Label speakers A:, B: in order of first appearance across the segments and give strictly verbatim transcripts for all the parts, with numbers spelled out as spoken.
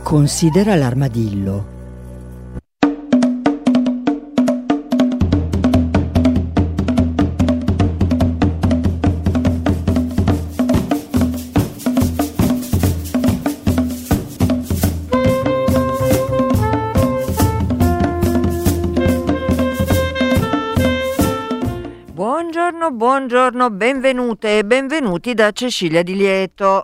A: Considera l'armadillo.
B: Buongiorno, buongiorno, benvenute e benvenuti da Cecilia Di Lieto.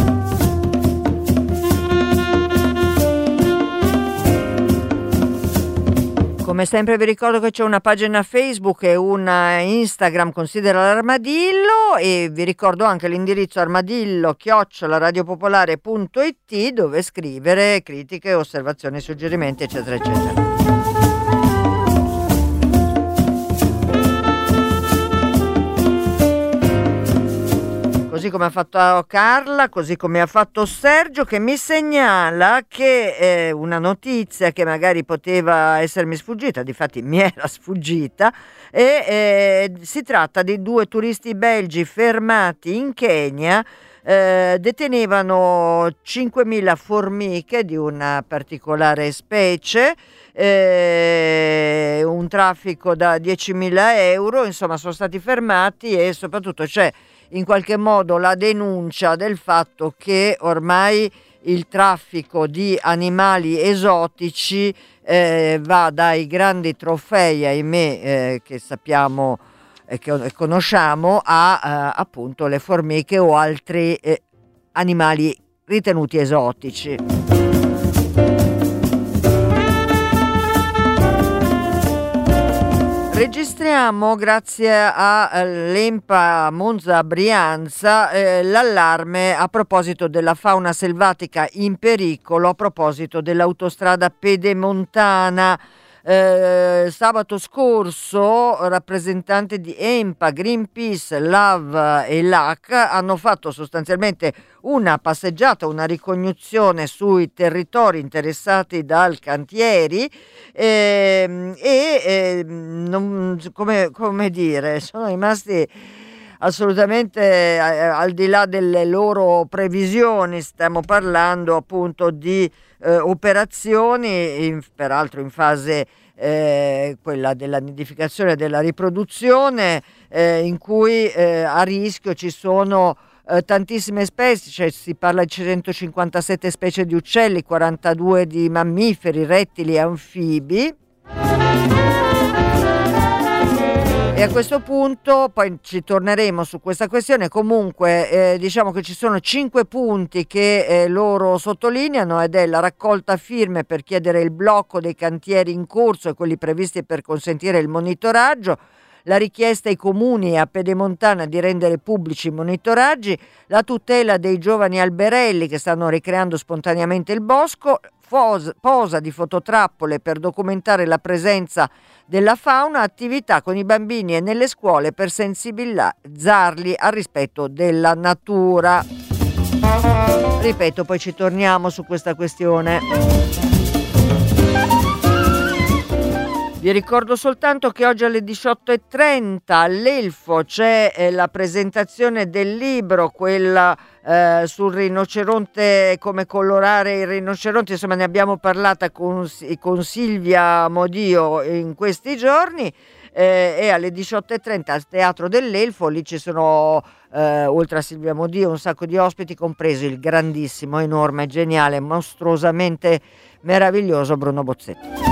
B: Come sempre vi ricordo che c'è una pagina Facebook e una Instagram, Considera l'armadillo, e vi ricordo anche l'indirizzo armadillo chiocciola radiopopolare punto it dove scrivere critiche, osservazioni, suggerimenti, eccetera, eccetera. Così come ha fatto Carla, così come ha fatto Sergio, che mi segnala che eh, una notizia che magari poteva essermi sfuggita, difatti mi era sfuggita, e eh, si tratta di due turisti belgi fermati in Kenya. Eh, detenevano cinquemila formiche di una particolare specie, eh, un traffico da diecimila euro, insomma sono stati fermati e soprattutto c'è in qualche modo la denuncia del fatto che ormai il traffico di animali esotici eh, va dai grandi trofei, ahimè, eh, che sappiamo e che conosciamo, a eh, appunto le formiche o altri eh, animali ritenuti esotici. Registriamo, grazie all'Empa Monza Brianza, eh, l'allarme a proposito della fauna selvatica in pericolo, a proposito dell'autostrada pedemontana. Eh, sabato scorso rappresentanti di Empa, Greenpeace, Love e L A C hanno fatto sostanzialmente una passeggiata, una ricognizione sui territori interessati dal cantieri eh, e eh, non, come, come dire, sono rimasti assolutamente eh, al di là delle loro previsioni. Stiamo parlando appunto di eh, operazioni, in, peraltro in fase eh, quella della nidificazione e della riproduzione, eh, in cui eh, a rischio ci sono eh, tantissime specie, cioè si parla di centocinquantasette specie di uccelli, quarantadue di mammiferi, rettili e anfibi. E a questo punto poi ci torneremo su questa questione. Comunque eh, diciamo che ci sono cinque punti che eh, loro sottolineano, ed è la raccolta firme per chiedere il blocco dei cantieri in corso e quelli previsti per consentire il monitoraggio, la richiesta ai comuni e a Pedemontana di rendere pubblici i monitoraggi, la tutela dei giovani alberelli che stanno ricreando spontaneamente il bosco, posa di fototrappole per documentare la presenza della fauna, attività con i bambini e nelle scuole per sensibilizzarli al rispetto della natura. Ripeto, poi ci torniamo su questa questione. Vi ricordo soltanto che oggi alle diciotto e trenta all'Elfo c'è eh, la presentazione del libro, quella eh, sul rinoceronte, come colorare il rinoceronte, insomma ne abbiamo parlata con, con Silvia Modio in questi giorni, eh, e alle diciotto e trenta al Teatro dell'Elfo. Lì ci sono, eh, oltre a Silvia Modio, un sacco di ospiti, compreso il grandissimo, enorme, geniale, mostruosamente meraviglioso Bruno Bozzetto.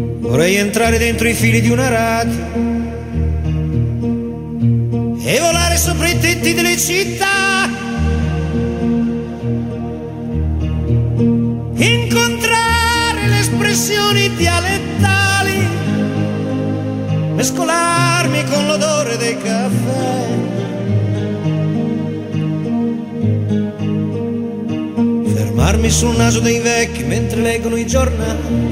C: Vorrei entrare dentro i fili di una radio e volare sopra i tetti delle città, incontrare le espressioni dialettali, mescolarmi con l'odore dei caffè, fermarmi sul naso dei vecchi mentre leggono i giornali,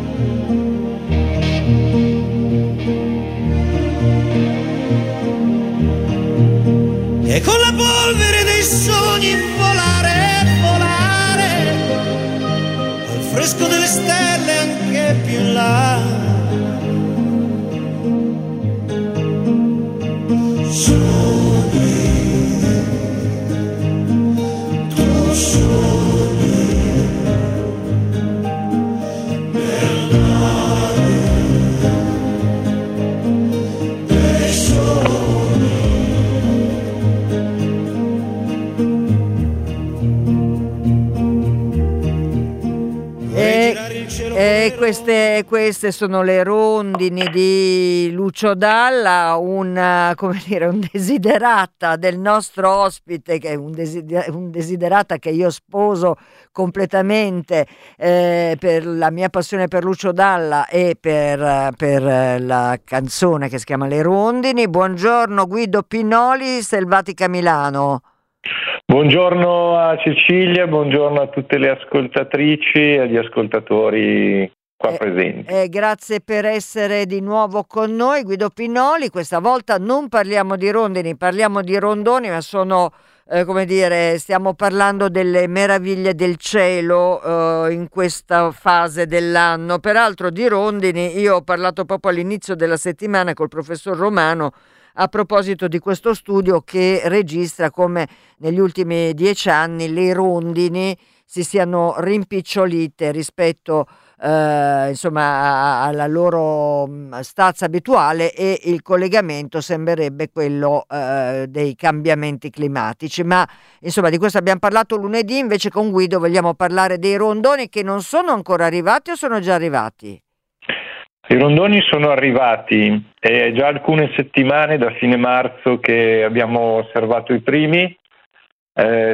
C: e con la polvere dei sogni volare, volare al fresco delle stelle anche più in là. Sogni, tu sogni nell'aria dei sogni.
B: E queste, queste sono le rondini di Lucio Dalla, un, come dire, un desiderata del nostro ospite, che è un, desider- un desiderata che io sposo completamente eh, per la mia passione per Lucio Dalla e per, per la canzone che si chiama Le Rondini. Buongiorno Guido Pinoli, Selvatica Milano.
D: Buongiorno a Cecilia, buongiorno a tutte le ascoltatrici e agli ascoltatori qua
B: eh,
D: presenti.
B: Eh, grazie per essere di nuovo con noi, Guido Pinoli. Questa volta non parliamo di rondini, parliamo di rondoni, ma sono, eh, come dire, stiamo parlando delle meraviglie del cielo eh, in questa fase dell'anno. Peraltro di rondini io ho parlato proprio all'inizio della settimana col professor Romano a proposito di questo studio che registra come negli ultimi dieci anni le rondini si siano rimpicciolite rispetto eh, insomma alla loro stazza abituale, e il collegamento sembrerebbe quello eh, dei cambiamenti climatici. Ma insomma di questo abbiamo parlato lunedì, invece con Guido vogliamo parlare dei rondoni che non sono ancora arrivati o sono già arrivati?
D: I rondoni sono arrivati, è già alcune settimane da fine marzo che abbiamo osservato i primi. Eh,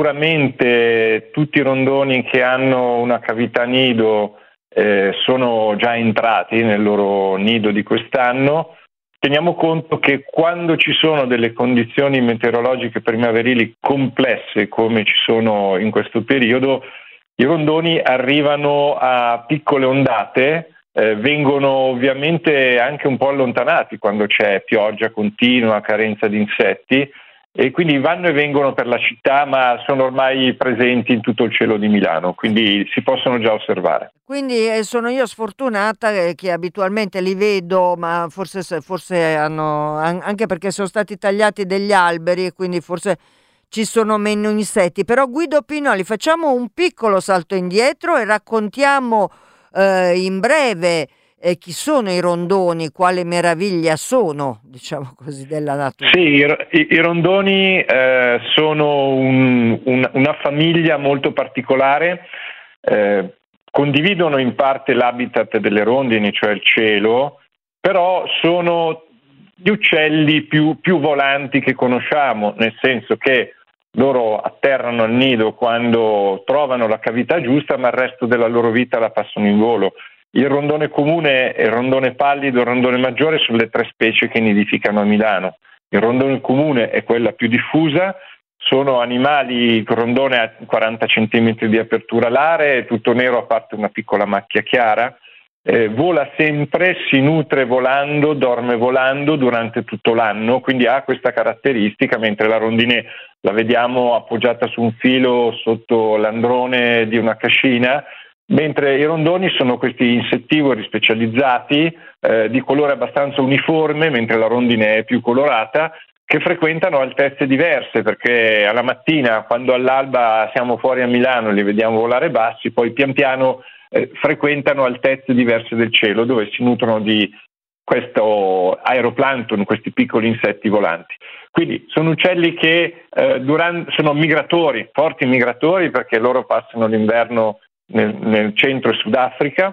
D: sicuramente tutti i rondoni che hanno una cavità nido eh, sono già entrati nel loro nido di quest'anno. Teniamo conto che quando ci sono delle condizioni meteorologiche primaverili complesse come ci sono in questo periodo, i rondoni arrivano a piccole ondate. Eh, vengono ovviamente anche un po' allontanati quando c'è pioggia continua, carenza di insetti, e quindi vanno e vengono per la città, ma sono ormai presenti in tutto il cielo di Milano, quindi si possono già osservare.
B: Quindi eh, sono io sfortunata eh, che abitualmente li vedo, ma forse, forse hanno, an- anche perché sono stati tagliati degli alberi e quindi forse ci sono meno insetti. Però Guido Pinoli, facciamo un piccolo salto indietro e raccontiamo Uh, in breve eh, chi sono i rondoni, quale meraviglia sono, diciamo così, della natura.
D: Sì, i, i, i rondoni eh, sono un, un, una famiglia molto particolare, eh, condividono in parte l'habitat delle rondini, cioè il cielo, però sono gli uccelli più, più volanti che conosciamo, nel senso che loro atterrano al nido quando trovano la cavità giusta, ma il resto della loro vita la passano in volo. Il rondone comune, il rondone pallido e il rondone maggiore sono le tre specie che nidificano a Milano. Il rondone comune è quella più diffusa, sono animali, il rondone ha quaranta centimetri di apertura alare, tutto nero a parte una piccola macchia chiara, eh, vola sempre, si nutre volando, dorme volando durante tutto l'anno, quindi ha questa caratteristica, mentre la rondine la vediamo appoggiata su un filo sotto l'androne di una cascina, mentre i rondoni sono questi insettivori specializzati eh, di colore abbastanza uniforme, mentre la rondine è più colorata, che frequentano altezze diverse, perché alla mattina, quando all'alba siamo fuori a Milano e li vediamo volare bassi, poi pian piano eh, frequentano altezze diverse del cielo, dove si nutrono di questo aeroplancton, questi piccoli insetti volanti. Quindi sono uccelli che eh, durante, sono migratori, forti migratori, perché loro passano l'inverno nel, nel centro e Sudafrica,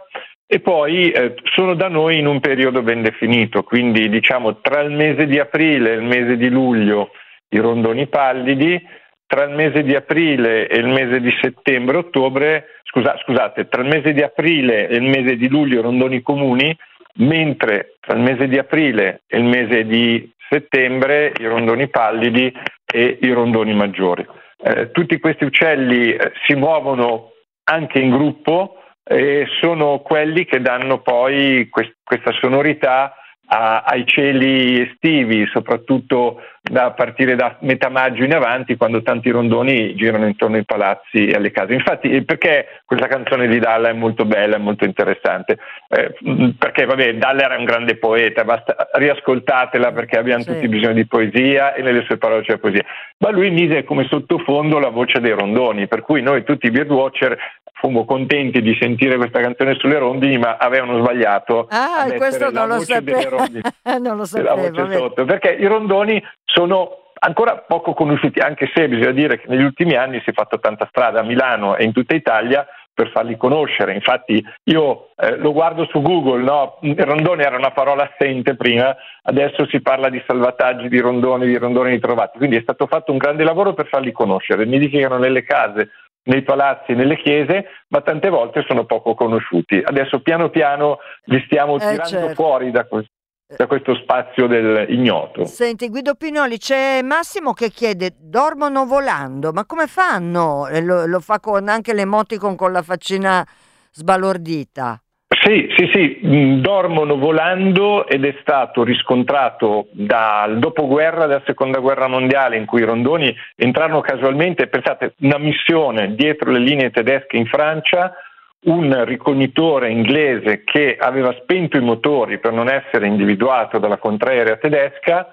D: e poi eh, sono da noi in un periodo ben definito, quindi diciamo tra il mese di aprile e il mese di luglio i rondoni pallidi, tra il mese di aprile e il mese di settembre-ottobre, scusa, scusate, tra il mese di aprile e il mese di luglio i rondoni comuni, mentre tra il mese di aprile e il mese di settembre i rondoni pallidi e i rondoni maggiori. Eh, tutti questi uccelli eh, si muovono anche in gruppo e sono quelli che danno poi quest- questa sonorità a- ai cieli estivi, soprattutto da partire da metà maggio in avanti, quando tanti rondoni girano intorno ai palazzi e alle case. Infatti, perché questa canzone di Dalla è molto bella, è molto interessante? Eh, perché, vabbè, Dalla era un grande poeta, basta riascoltatela perché abbiamo sì. tutti bisogno di poesia e nelle sue parole c'è poesia. Ma lui mise come sottofondo la voce dei rondoni, per cui noi tutti i birdwatcher fummo contenti di sentire questa canzone sulle rondini, ma avevano sbagliato
B: ah,
D: a mettere
B: questo
D: la
B: non
D: voce
B: lo
D: delle rondini,
B: non lo
D: la voce sotto, perché i rondoni sono ancora poco conosciuti, anche se bisogna dire che negli ultimi anni si è fatto tanta strada a Milano e in tutta Italia per farli conoscere. Infatti io eh, lo guardo su Google, no? Il rondone era una parola assente prima, adesso si parla di salvataggi di rondoni, di rondoni ritrovati, quindi è stato fatto un grande lavoro per farli conoscere. Nidificano nelle case, nei palazzi, nelle chiese, ma tante volte sono poco conosciuti. Adesso piano piano li stiamo
B: eh,
D: tirando
B: certo.
D: fuori da, que- da questo spazio del ignoto.
B: Senti Guido Pinoli, c'è Massimo che chiede: dormono volando, ma come fanno? E lo, lo fa con anche l'emoticon con la faccina sbalordita.
D: Sì, sì, sì, dormono volando ed è stato riscontrato dal dopoguerra della seconda guerra mondiale, in cui i rondoni entrarono casualmente. Pensate, una missione dietro le linee tedesche in Francia, un ricognitore inglese che aveva spento i motori per non essere individuato dalla contraerea tedesca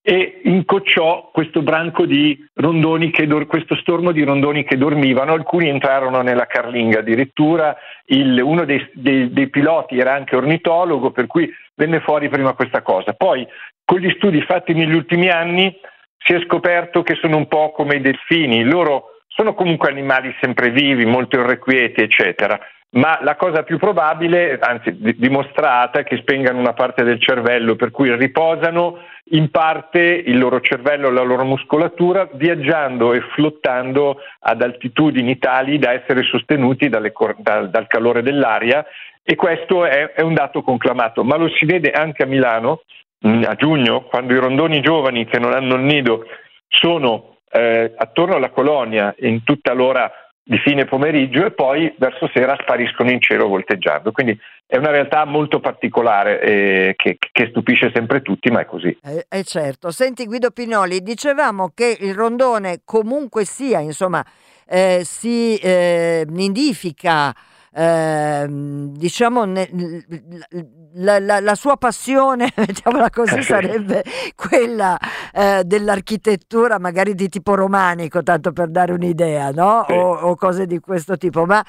D: e incocciò questo branco di rondoni, che dor- questo stormo di rondoni che dormivano. Alcuni entrarono nella carlinga, addirittura il, uno dei, dei, dei piloti era anche ornitologo, per cui venne fuori prima questa cosa. Poi con gli studi fatti negli ultimi anni si è scoperto che sono un po' come i delfini, loro sono comunque animali sempre vivi, molto irrequieti, eccetera. Ma la cosa più probabile, anzi dimostrata, è che spengano una parte del cervello, per cui riposano in parte il loro cervello e la loro muscolatura, viaggiando e flottando ad altitudini tali da essere sostenuti dalle cor- dal, dal calore dell'aria, e questo è, è un dato conclamato. Ma lo si vede anche a Milano, mh, a giugno, quando i rondoni giovani che non hanno il nido sono eh, attorno alla colonia in tutta l'ora di fine pomeriggio e poi verso sera spariscono in cielo volteggiando. Quindi è una realtà molto particolare eh, che, che stupisce sempre tutti, ma è così.
B: Eh, eh certo. Senti Guido Pinoli, dicevamo che il rondone comunque sia, insomma, eh, si eh, nidifica, eh, diciamo, ne, la, la, la sua passione, mettiamola così, sarebbe quella eh, dell'architettura, magari di tipo romanico, tanto per dare un'idea, no?
D: Sì.
B: O, o cose di questo tipo. Ma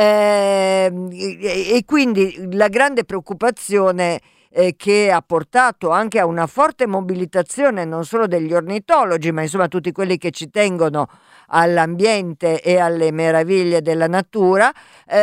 B: eh, e, e quindi la grande preoccupazione eh, che ha portato anche a una forte mobilitazione non solo degli ornitologi, ma insomma tutti quelli che ci tengono all'ambiente e alle meraviglie della natura,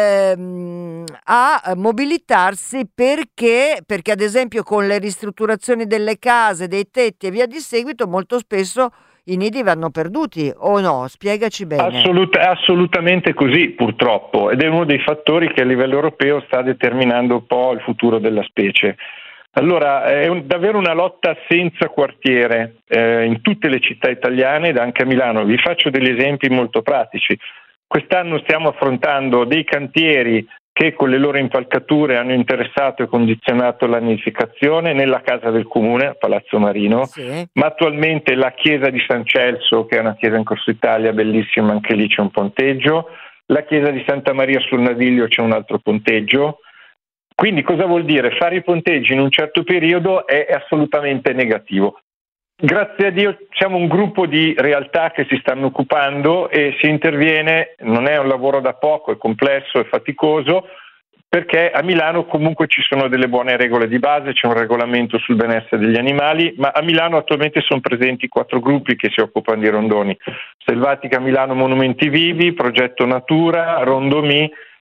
B: ehm, a mobilitarsi perché, perché ad esempio con le ristrutturazioni delle case, dei tetti e via di seguito, molto spesso i nidi vanno perduti, o no? Spiegaci bene.
D: Assolut- assolutamente così, purtroppo, ed è uno dei fattori che a livello europeo sta determinando un po' il futuro della specie. Allora, è un, davvero una lotta senza quartiere eh, in tutte le città italiane ed anche a Milano. Vi faccio degli esempi molto pratici. Quest'anno stiamo affrontando dei cantieri che con le loro impalcature hanno interessato e condizionato la nidificazione nella casa del comune, a Palazzo Marino,
B: sì.
D: Ma attualmente la chiesa di San Celso, che è una chiesa in Corso Italia bellissima, anche lì c'è un ponteggio, la chiesa di Santa Maria sul Naviglio c'è un altro ponteggio. Quindi cosa vuol dire? Fare i ponteggi in un certo periodo è assolutamente negativo. Grazie a Dio siamo un gruppo di realtà che si stanno occupando e si interviene, non è un lavoro da poco, è complesso, è faticoso, perché a Milano comunque ci sono delle buone regole di base, c'è un regolamento sul benessere degli animali, ma a Milano attualmente sono presenti quattro gruppi che si occupano di rondoni. Selvatica Milano Monumenti Vivi, Progetto Natura, Rondomi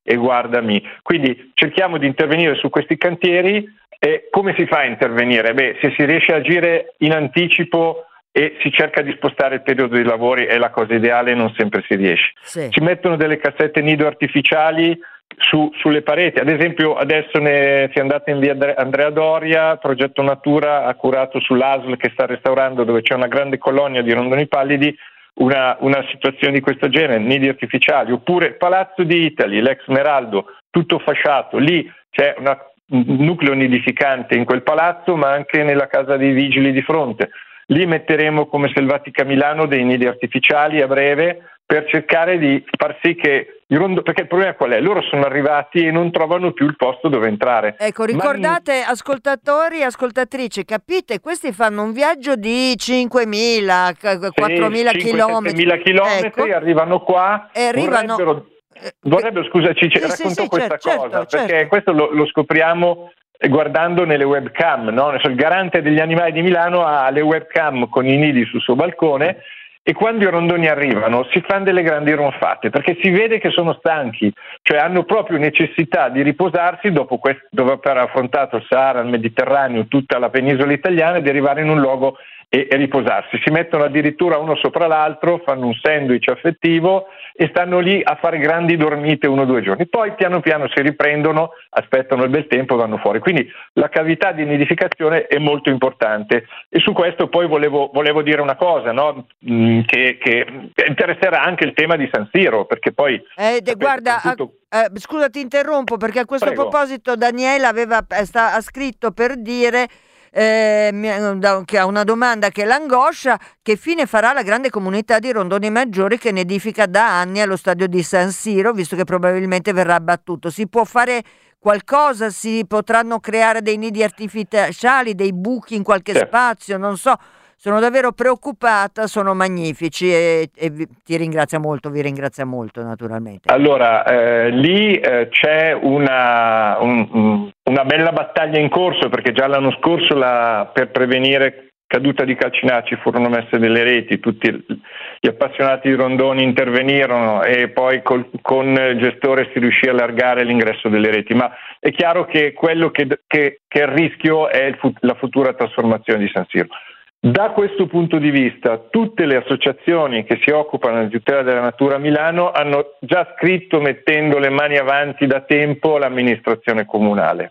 D: e guardami. Quindi cerchiamo di intervenire su questi cantieri. E come si fa a intervenire? Beh, se si riesce a agire in anticipo e si cerca di spostare il periodo dei lavori è la cosa ideale, non sempre si riesce.
B: Sì.
D: Si mettono delle cassette nido artificiali su, sulle pareti, ad esempio adesso ne, si è andata in via Andrea Doria, Progetto Natura ha curato sull'A S L che sta restaurando, dove c'è una grande colonia di rondoni pallidi, una, una situazione di questo genere, nidi artificiali, oppure Palazzo di Italy, l'ex Meraldo, tutto fasciato, lì c'è una, un nucleo nidificante in quel palazzo, ma anche nella casa dei vigili di fronte. Lì metteremo come Selvatica Milano dei nidi artificiali a breve per cercare di far sì che i rondo... perché il problema qual è? Loro sono arrivati e non trovano più il posto dove entrare.
B: Ecco, ricordate, Ma... ascoltatori e ascoltatrici, capite? Questi fanno un viaggio di cinquemila, quattromila
D: sì,
B: chilometri.
D: cinque-settemila chilometri,
B: ecco.
D: Arrivano qua,
B: e arrivano...
D: vorrebbero, vorrebbero scusa, ci
B: sì,
D: raccontò
B: sì, sì,
D: questa
B: certo,
D: cosa,
B: certo,
D: perché
B: certo.
D: questo lo, lo scopriamo guardando nelle webcam, no? Il garante degli animali di Milano ha le webcam con i nidi sul suo balcone e quando i rondoni arrivano si fanno delle grandi ronfate perché si vede che sono stanchi, cioè hanno proprio necessità di riposarsi dopo, questo, dopo aver affrontato il Sahara, il Mediterraneo, tutta la penisola italiana, e di arrivare in un luogo e, e riposarsi. Si mettono addirittura uno sopra l'altro, fanno un sandwich affettivo e stanno lì a fare grandi dormite uno o due giorni. Poi piano piano si riprendono, aspettano il bel tempo e vanno fuori. Quindi la cavità di nidificazione è molto importante e su questo poi volevo, volevo dire una cosa, no? mm, che, che interesserà anche il tema di San Siro, perché poi...
B: Eh, de, guarda, tutto... eh, scusa ti interrompo perché a questo
D: Prego.
B: proposito Daniela aveva, sta, ha scritto per dire... Eh, che ha una domanda che l'angoscia: che fine farà la grande comunità di rondoni maggiori che nidifica da anni allo stadio di San Siro, visto che probabilmente verrà abbattuto? Si può fare qualcosa? Si potranno creare dei nidi artificiali, dei buchi in qualche
D: sì.
B: spazio? Non so, sono davvero preoccupata, sono magnifici e, e vi, ti ringrazio molto, vi ringrazio molto naturalmente.
D: Allora, eh, lì eh, c'è una, un, una bella battaglia in corso, perché già l'anno scorso la, per prevenire caduta di calcinacci furono messe delle reti, tutti gli appassionati di rondoni intervenirono e poi col, con il gestore si riuscì a allargare l'ingresso delle reti, ma è chiaro che quello che, che, che è il rischio è il, la futura trasformazione di San Siro. Da questo punto di vista, tutte le associazioni che si occupano di tutela della natura a Milano hanno già scritto mettendo le mani avanti da tempo all'amministrazione comunale.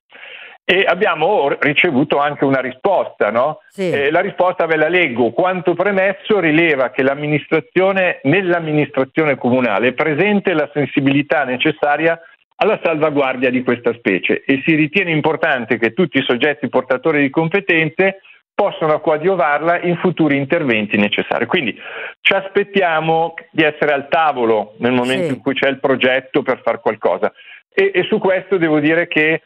D: E abbiamo ricevuto anche una risposta, no?
B: Sì.
D: Eh, la risposta ve la leggo. Quanto premesso rileva che l'amministrazione, nell'amministrazione comunale è presente la sensibilità necessaria alla salvaguardia di questa specie e si ritiene importante che tutti i soggetti portatori di competenze possono coadiuvarla in futuri interventi necessari. Quindi ci aspettiamo di essere al tavolo nel momento
B: sì.
D: in cui c'è il progetto per fare qualcosa. E, e su questo devo dire che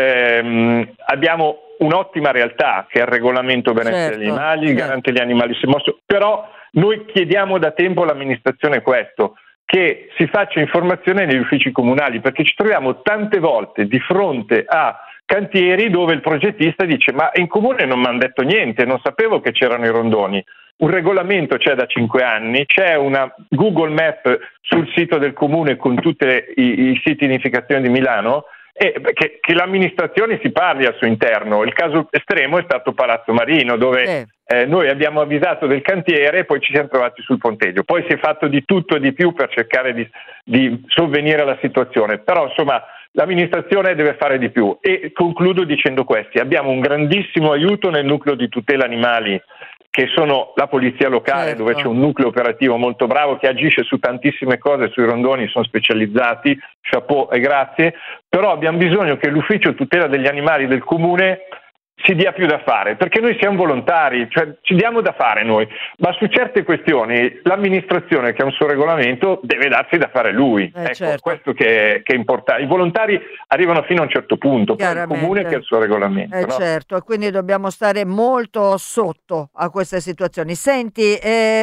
D: ehm, abbiamo un'ottima realtà che è il regolamento benessere
B: certo,
D: degli animali,
B: certo.
D: garante gli animali si mosso, però noi chiediamo da tempo all'amministrazione questo, che si faccia informazione negli uffici comunali, perché ci troviamo tante volte di fronte a cantieri dove il progettista dice ma in comune non mi hanno detto niente, non sapevo che c'erano i rondoni. Un regolamento c'è da cinque anni, c'è una Google Map sul sito del comune con tutti i, i siti di nidificazione di Milano e che, che l'amministrazione si parli al suo interno. Il caso estremo è stato Palazzo Marino, dove
B: eh.
D: Eh, noi abbiamo avvisato del cantiere e poi ci siamo trovati sul ponteggio. Poi si è fatto di tutto e di più per cercare di, di sovvenire alla situazione, però insomma l'amministrazione deve fare di più. E concludo dicendo questi: abbiamo un grandissimo aiuto nel nucleo di tutela animali, che sono la polizia locale,
B: certo.
D: dove c'è un nucleo operativo molto bravo che agisce su tantissime cose, sui rondoni sono specializzati, chapeau e grazie, però abbiamo bisogno che l'ufficio tutela degli animali del comune si dia più da fare, perché noi siamo volontari, cioè ci diamo da fare noi, ma su certe questioni l'amministrazione, che ha un suo regolamento, deve darsi da fare lui.
B: Eh,
D: ecco,
B: certo.
D: questo che è, che è importante. I volontari arrivano fino a un certo punto, poi il comune che ha il suo regolamento.
B: Eh,
D: no?
B: certo, quindi dobbiamo stare molto sotto a queste situazioni. Senti,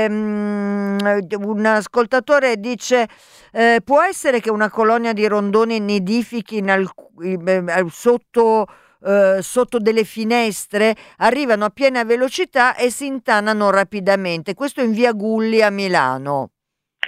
B: ehm, un ascoltatore dice eh, può essere che una colonia di rondoni nidifichi in alc- eh, sotto Uh, sotto delle finestre, arrivano a piena velocità e si intanano rapidamente. Questo in via Gulli a Milano.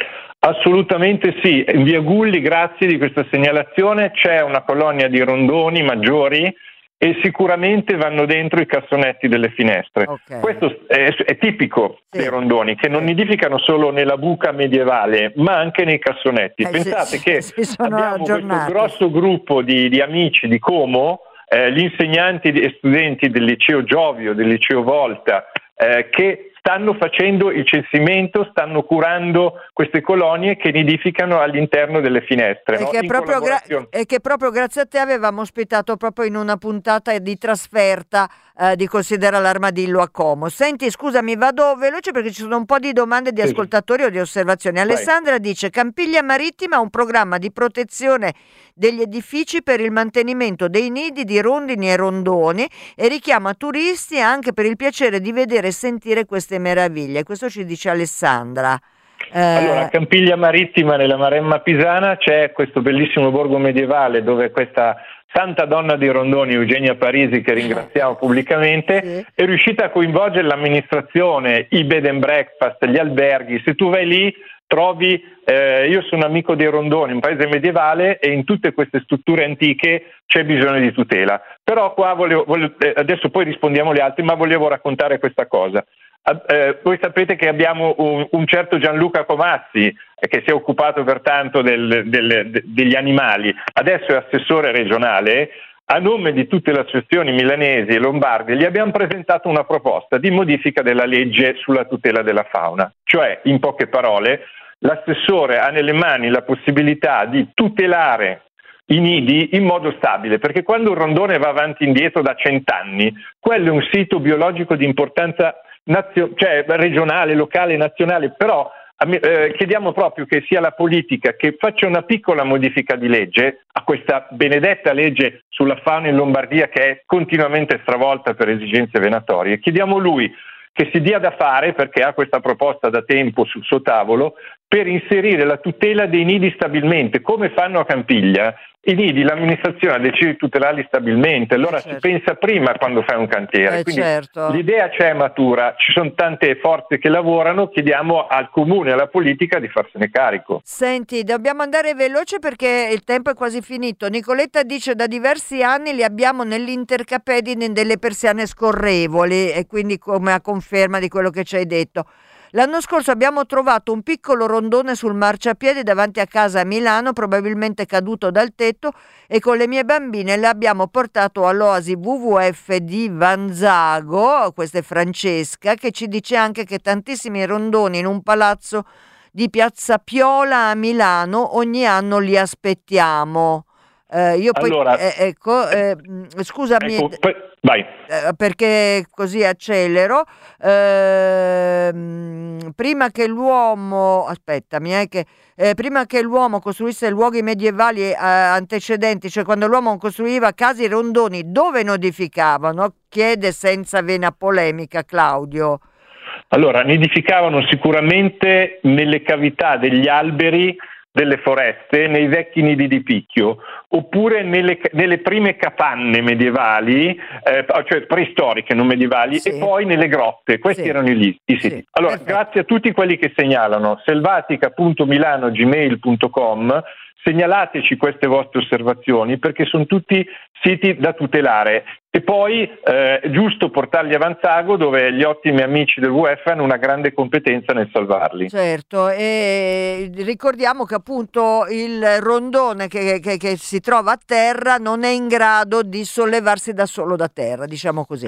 D: Assolutamente sì, in via Gulli, grazie di questa segnalazione, c'è una colonia di rondoni maggiori e sicuramente vanno dentro i cassonetti delle finestre.
B: Okay.
D: Questo è, è tipico
B: sì.
D: dei rondoni, che non
B: sì.
D: nidificano solo nella buca medievale, ma anche nei cassonetti.
B: Eh,
D: Pensate
B: si,
D: che
B: si sono
D: abbiamo
B: aggiornati.
D: questo grosso gruppo di, di amici di Como, eh, gli insegnanti e studenti del liceo Giovio, del liceo Volta, eh, che stanno facendo il censimento, stanno curando queste colonie che nidificano all'interno delle finestre.
B: E,
D: no?
B: che proprio gra- e che proprio grazie a te avevamo ospitato proprio in una puntata di trasferta eh, di Considera l'Armadillo a Como. Senti, scusami, vado veloce perché ci sono un po' di domande di
D: Sì.
B: ascoltatori o di osservazioni. Alessandra Vai. dice: Campiglia Marittima ha un programma di protezione degli edifici per il mantenimento dei nidi di rondini e rondoni e richiama turisti anche per il piacere di vedere e sentire queste meraviglie. Questo ci dice Alessandra. Eh...
D: Allora, a Campiglia Marittima, nella Maremma Pisana, c'è questo bellissimo borgo medievale dove questa santa donna dei rondoni, Eugenia Parisi, che ringraziamo pubblicamente, sì. è riuscita a coinvolgere l'amministrazione, i bed and breakfast, gli alberghi. Se tu vai lì trovi, eh, io sono amico dei rondoni, un paese medievale, e in tutte queste strutture antiche c'è bisogno di tutela. Però qua volevo, volevo adesso poi rispondiamo agli altri, ma volevo raccontare questa cosa. Eh, voi sapete che abbiamo un, un certo Gianluca Comazzi eh, che si è occupato pertanto del, del, de, degli animali, adesso è assessore regionale. A nome di tutte le associazioni milanesi e lombarde gli abbiamo presentato una proposta di modifica della legge sulla tutela della fauna, cioè, in poche parole, l'assessore ha nelle mani la possibilità di tutelare i nidi in modo stabile, perché quando un rondone va avanti e indietro da cent'anni, quello è un sito biologico di importanza nazio- cioè regionale, locale, nazionale, però eh, chiediamo proprio che sia la politica che faccia una piccola modifica di legge a questa benedetta legge sulla fauna in Lombardia che è continuamente stravolta per esigenze venatorie. Chiediamo lui che si dia da fare, perché ha questa proposta da tempo sul suo tavolo, per inserire la tutela dei nidi stabilmente, come fanno a Campiglia. I nidi l'amministrazione ha deciso di tutelarli stabilmente, allora eh certo. si pensa prima quando fai un cantiere.
B: Eh
D: Quindi
B: certo.
D: l'idea c'è matura, ci sono tante forze che lavorano, chiediamo al comune e alla politica di farsene carico.
B: Senti, dobbiamo andare veloce perché il tempo è quasi finito. Nicoletta dice: da diversi anni li abbiamo nell'intercapedine delle persiane scorrevoli, e quindi come a conferma di quello che ci hai detto. L'anno scorso abbiamo trovato un piccolo rondone sul marciapiede davanti a casa a Milano, probabilmente caduto dal tetto, e con le mie bambine l'abbiamo portato all'Oasi W W F di Vanzago. Questa è Francesca, che ci dice anche che tantissimi rondoni in un palazzo di Piazza Piola a Milano ogni anno li aspettiamo. Eh, io poi
D: allora,
B: eh, ecco, eh, scusami,
D: ecco, poi, vai.
B: Eh, perché così accelero. Eh, prima che l'uomo, aspettami, eh, che eh, prima che l'uomo costruisse luoghi medievali eh, antecedenti, cioè quando l'uomo costruiva case rondoni, dove nidificavano? Chiede senza vena polemica Claudio.
D: Allora, nidificavano sicuramente nelle cavità degli alberi delle foreste, nei vecchi nidi di picchio, oppure nelle, nelle prime capanne medievali, eh, cioè preistoriche, non medievali, sì. e poi nelle grotte. Questi sì. erano i, i siti. Sì. Allora, perfetto. Grazie a tutti quelli che segnalano. selvatica punto milano chiocciola gmail punto com, segnalateci queste vostre osservazioni, perché sono tutti siti da tutelare. E poi eh, è giusto portarli a Vanzago, dove gli ottimi amici del W W F hanno una grande competenza nel salvarli.
B: Certo, e ricordiamo che appunto il rondone che, che, che si trova a terra non è in grado di sollevarsi da solo da terra, diciamo così,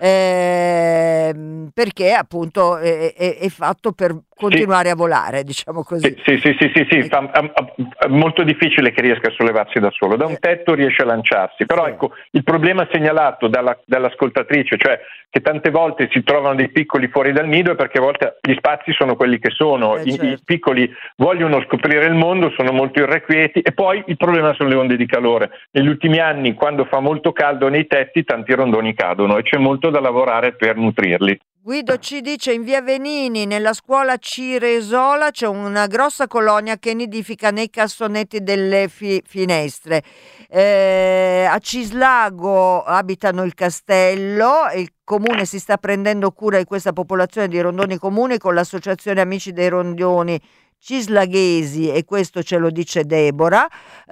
B: eh, perché appunto è, è, è fatto per continuare sì. a volare, diciamo così.
D: Sì, sì, sì, sì, sì. È, è molto difficile che riesca a sollevarsi da solo, da un tetto riesce a lanciarsi, però sì. ecco, il problema segnalato Dalla, dall'ascoltatrice, cioè che tante volte si trovano dei piccoli fuori dal nido, è perché a volte gli spazi sono quelli che sono, eh, certo. I, i piccoli vogliono scoprire il mondo, sono molto irrequieti, e poi il problema sono le onde di calore. Negli ultimi anni, quando fa molto caldo nei tetti, tanti rondoni cadono e c'è molto da lavorare per nutrirli.
B: Guido ci dice: in via Venini, nella scuola Ciresola, c'è una grossa colonia che nidifica nei cassonetti delle fi- finestre. Eh, a Cislago abitano il castello, il comune si sta prendendo cura di questa popolazione di rondoni comuni con l'associazione Amici dei Rondoni cislaghesi, e questo ce lo dice Deborah.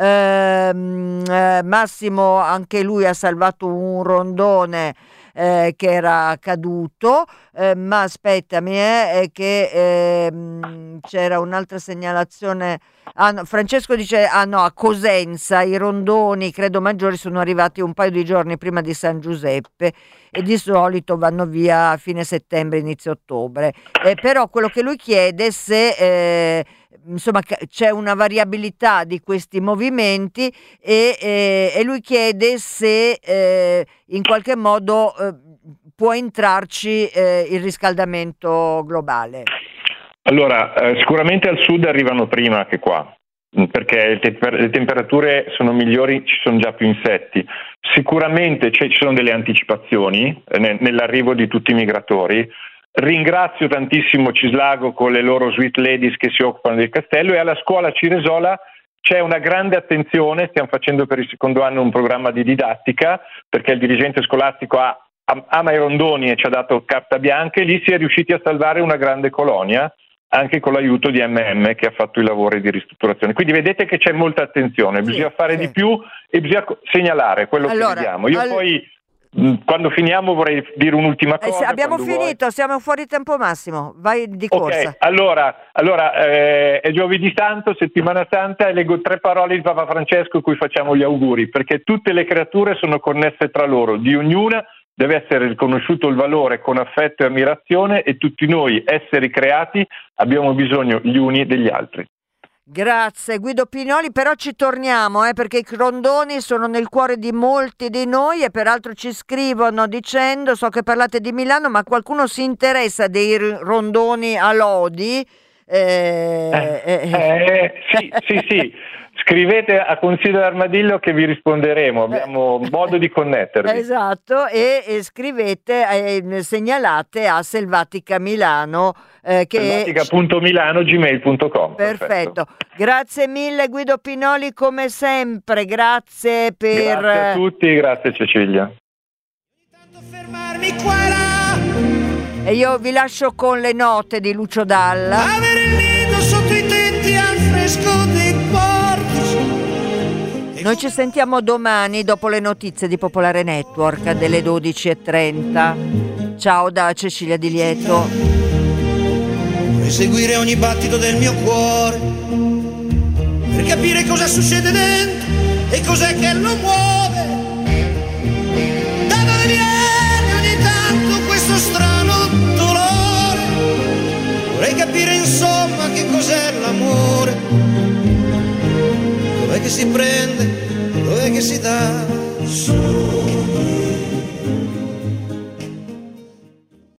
B: Ehm, eh, Massimo anche lui ha salvato un rondone eh, che era caduto, eh, ma aspettami eh, è che ehm, c'era un'altra segnalazione. Ah, no, Francesco dice ah no, a Cosenza i rondoni credo maggiori sono arrivati un paio di giorni prima di San Giuseppe e di solito vanno via a fine settembre, inizio ottobre, eh, però quello che lui chiede è se eh, insomma c'è una variabilità di questi movimenti e, eh, e lui chiede se eh, in qualche modo eh, può entrarci eh, il riscaldamento globale.
D: Allora, eh, sicuramente al sud arrivano prima che qua, perché le, temper- le temperature sono migliori, ci sono già più insetti. Sicuramente ci sono delle anticipazioni eh, ne- nell'arrivo di tutti i migratori. Ringrazio tantissimo Cislago con le loro sweet ladies che si occupano del castello, e alla scuola Ciresola c'è una grande attenzione. Stiamo facendo per il secondo anno un programma di didattica, perché il dirigente scolastico ha, ama i rondoni e ci ha dato carta bianca, e lì si è riusciti a salvare una grande colonia, anche con l'aiuto di M M che ha fatto i lavori di ristrutturazione. Quindi vedete che c'è molta attenzione, bisogna sì, fare sì. di più e bisogna segnalare quello allora, che vediamo. Io all... poi quando finiamo vorrei dire un'ultima cosa.
B: Eh, abbiamo finito, vuoi. Siamo fuori tempo massimo, vai di corsa.
D: Ok, allora, allora eh, è giovedì santo, settimana santa, e leggo tre parole di Papa Francesco cui facciamo gli auguri, perché tutte le creature sono connesse tra loro, di ognuna deve essere riconosciuto il valore con affetto e ammirazione, e tutti noi, esseri creati, abbiamo bisogno gli uni degli altri.
B: Grazie Guido Pignoli, però ci torniamo eh, perché i rondoni sono nel cuore di molti di noi, e peraltro ci scrivono dicendo, so che parlate di Milano, ma qualcuno si interessa dei rondoni a Lodi? Eh,
D: eh, eh, sì, sì, sì. Scrivete a Consiglio d'Armadillo che vi risponderemo, abbiamo eh, modo di connettervi.
B: Esatto, e, e scrivete, eh, segnalate a Selvatica Milano. Eh,
D: Selvatica punto milano gmail punto com.
B: Perfetto. Perfetto, grazie mille Guido Pignoli come sempre, grazie per...
D: Grazie a tutti, grazie Cecilia.
B: E io vi lascio con le note di Lucio Dalla.
C: Avere il nido sotto i tetti al fresco dei porti.
B: Noi ci sentiamo domani dopo le notizie di Popolare Network delle dodici e trenta. Ciao da Cecilia Di Lieto.
C: Vorrei seguire ogni battito del mio cuore per capire cosa succede dentro e cos'è che lo muove. Da dove viene ogni tanto questo strano dolore? Vorrei capire insomma che cos'è l'amore. Dov'è che si prende, dov'è che si dà?